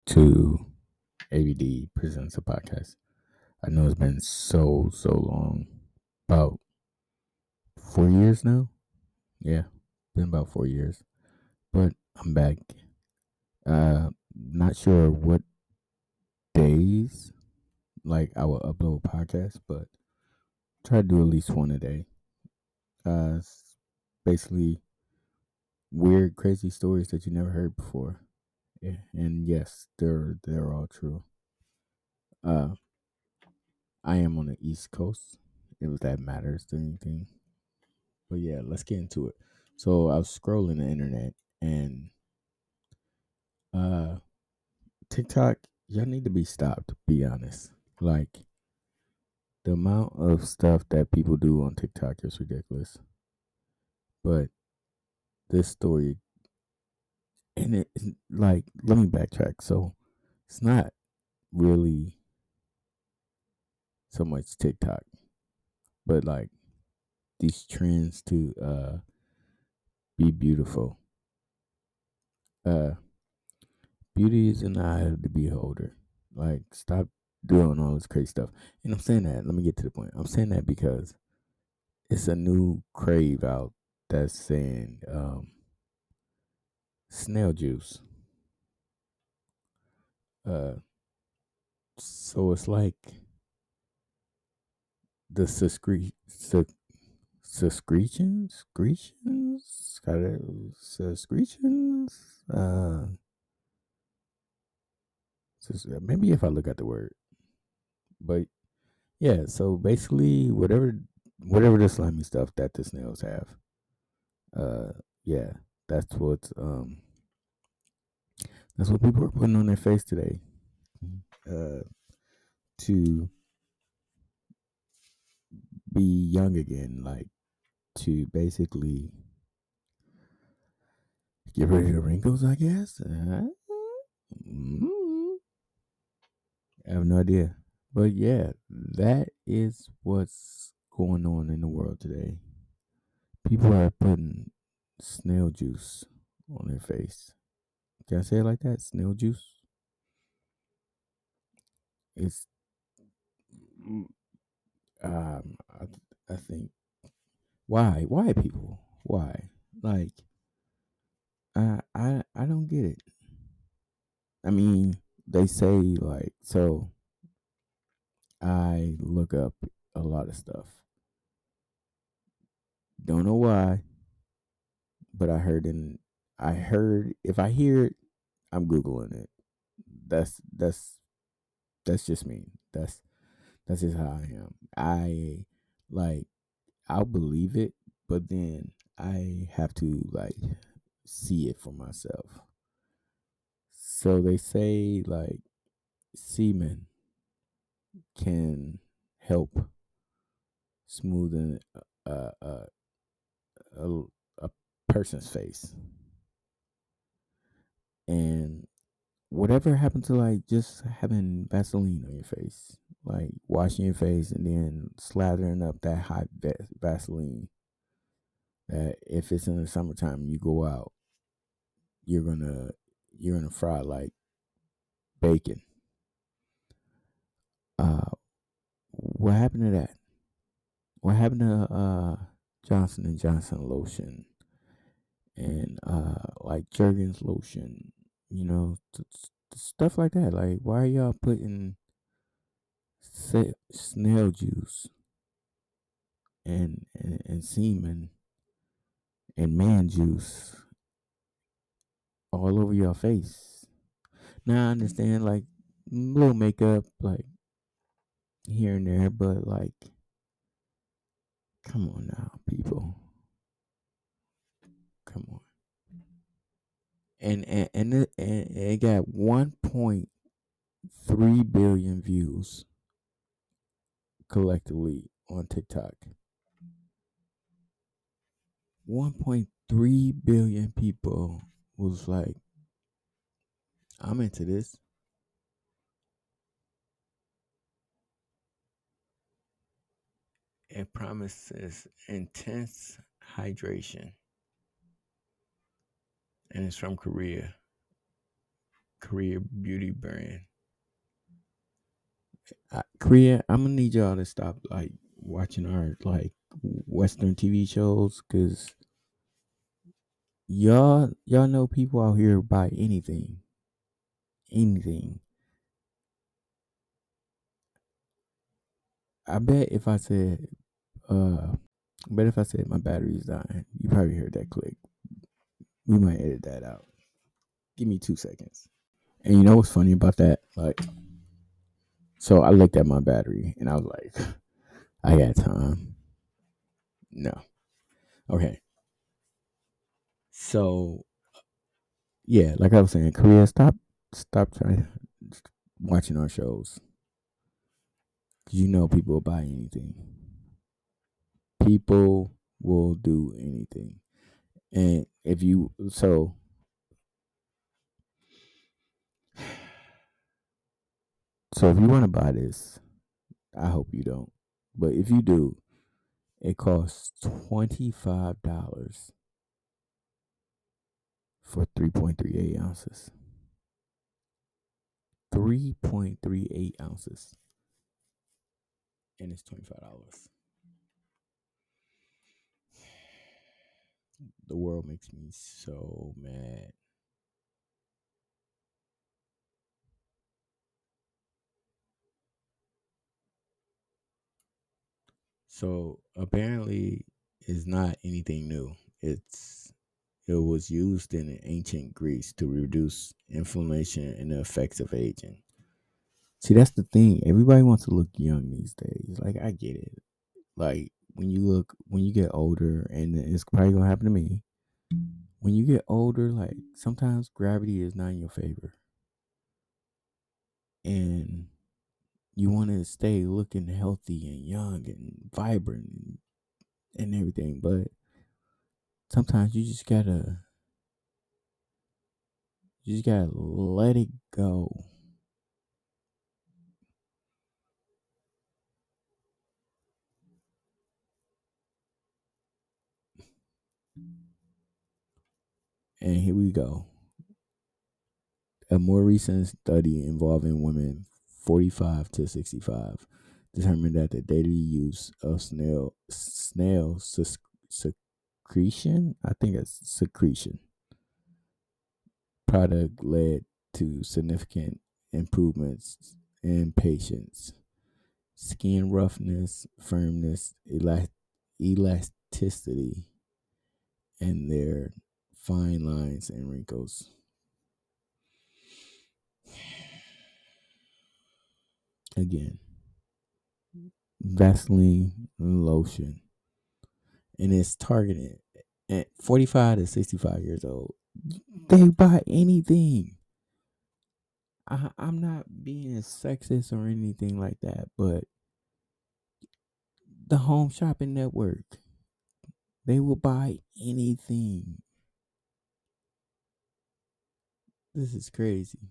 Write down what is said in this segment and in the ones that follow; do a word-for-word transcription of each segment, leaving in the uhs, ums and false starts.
to A V D Presents a Podcast. I know it's been so, so long. About four years now? Yeah, been about four years. But I'm back. Uh, not sure what days, like, I will upload podcasts, but try to do at least one a day. Uh, it's basically weird, crazy stories that you never heard before. Yeah, and yes, they're they're all true. Uh, I am on the East Coast, if that matters to anything. But yeah, let's get into it. So I was scrolling the internet and uh TikTok, y'all need to be stopped, to be honest. Like the amount of stuff that people do on TikTok is ridiculous. But this story and it like let me backtrack. So it's not really so much TikTok, but like these trends to uh be beautiful. Uh Beauty is in the eye of the beholder. Like, stop doing all this crazy stuff. And I'm saying that, let me get to the point. I'm saying that because it's a new crave out that's saying um, snail juice. Uh, so it's like the suscre- su- suscretions, screetions, suscretions. Uh, sus- maybe if I look at the word, but yeah. So basically, whatever, whatever the slimy stuff that the snails have, uh yeah, that's what um that's what people are putting on their face today, uh to be young again, like to basically get rid of the wrinkles, I guess. uh, mm, I have no idea, but yeah, that is what's going on in the world today. People are putting snail juice on their face. Can I say it like that? Snail juice. It's mm, um I, I think Why? Why people? Why? Like, I I I don't get it. I mean, they say like so. I look up a lot of stuff. Don't know why, but I heard in I heard if I hear it, I'm googling it. That's that's that's just me. That's that's just how I am. I like I'll believe it, but then I have to like see it for myself. So they say like semen can help smoothen a a, a, a person's face, and whatever happened to like just having Vaseline on your face, like washing your face and then slathering up that hot va- Vaseline. That if it's in the summertime, you go out, you're gonna you're gonna fry like bacon. Uh, what happened to that? What happened to uh Johnson and Johnson lotion and uh like Jergens lotion, you know, t- t- stuff like that. Like, why are y'all putting sa- snail juice and, and and semen and man juice all over your face? Now I understand like little makeup, like here and there, but like, come on now, people, come on. And and and it, and it got one point three billion views collectively on TikTok. one point three billion people was like, I'm into this. It promises intense hydration. And it's from Korea. Korea beauty brand. I, Korea, I'm gonna need y'all to stop like watching our like Western T V shows because y'all y'all know people out here buy anything, anything. I bet if I said, uh, I bet if I said my battery's dying, you probably heard that click. We might edit that out. Give me two seconds. And you know what's funny about that? Like, so I looked at my battery and I was like, I got time. No. Okay. So yeah, like I was saying, Korea, stop, stop trying watching our shows because you know people will buy anything. People will do anything, and if you so, so if you want to buy this, I hope you don't. But if you do, it costs twenty five dollars for three point three eight ounces. Three point three eight ounces, and it's twenty five dollars. The world makes me so mad. So apparently, it's not anything new. It's it was used in ancient Greece to reduce inflammation and the effects of aging. See, that's the thing. Everybody wants to look young these days. Like I get it. Like when you look, when you get older, and it's probably gonna happen to me. When you get older, like sometimes gravity is not in your favor, and you want to stay looking healthy and young and vibrant and everything, but sometimes you just gotta you just gotta let it go. And here we go. A more recent study involving women forty-five to sixty-five determined that the daily use of snail snail secretion, I think it's secretion, product led to significant improvements in patients' skin roughness, firmness, elast- elasticity, and their fine lines and wrinkles. Again, Vaseline lotion, and it's targeted at forty-five to sixty-five years old. They buy anything. I, I'm not being sexist or anything like that, but the Home Shopping Network, they will buy anything. This is crazy.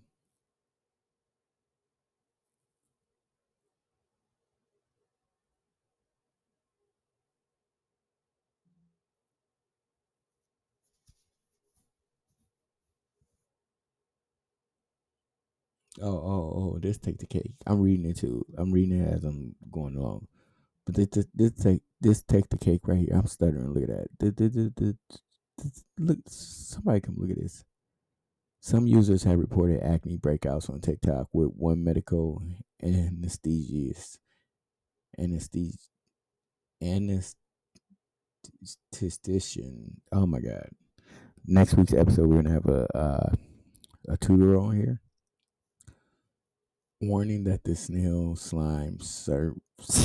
Oh, oh, oh! This take the cake. I'm reading it too. I'm reading it as I'm going along. But this, this, this take this take the cake right here. I'm stuttering. Look at that. This, this, this, this, this, look, somebody come look at this. Some users have reported acne breakouts on TikTok with one medical anesthetist, anesthetist, anesthetician. Oh my god! Next week's episode, we're gonna have a uh, a tutor on here, warning that the snail slime serves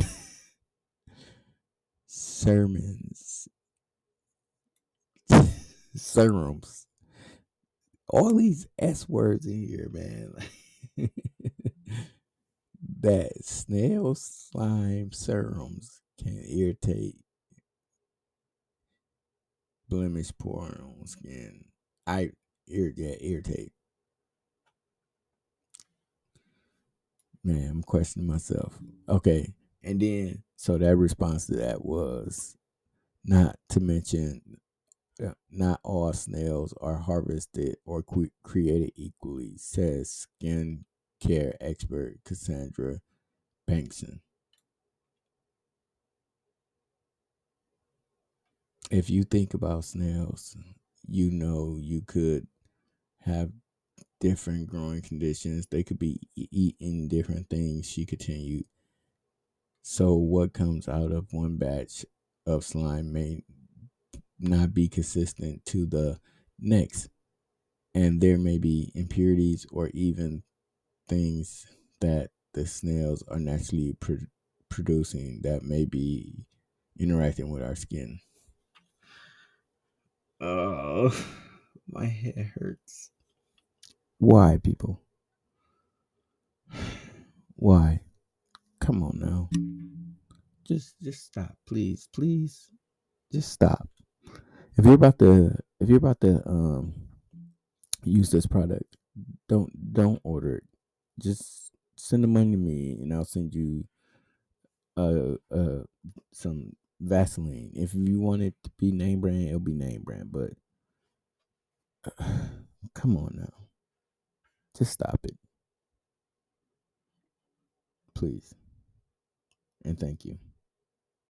sermons, serums. All these S words in here, man. That snail slime serums can irritate, blemish, poor on skin. I irritate, irritate. Man, I'm questioning myself. Okay, and then so that response to that was not to mention Yeah, not all snails are harvested or que- created equally, says skincare expert Cassandra Bankson. If you think about snails, you know you could have different growing conditions. They could be e- eating different things, she continued. So, what comes out of one batch of slime may not be consistent to the next. And there may be impurities or even things that the snails are naturally pro- producing that may be interacting with our skin. Oh, my head hurts. Why, people? Why? Come on now. Just just stop, please. Please. Just stop. If you're about to if you're about to um use this product, don't don't order it. Just send the money to me and I'll send you uh uh some Vaseline. If you want it to be name brand, it'll be name brand. But uh, come on now, just stop it, please, and thank you.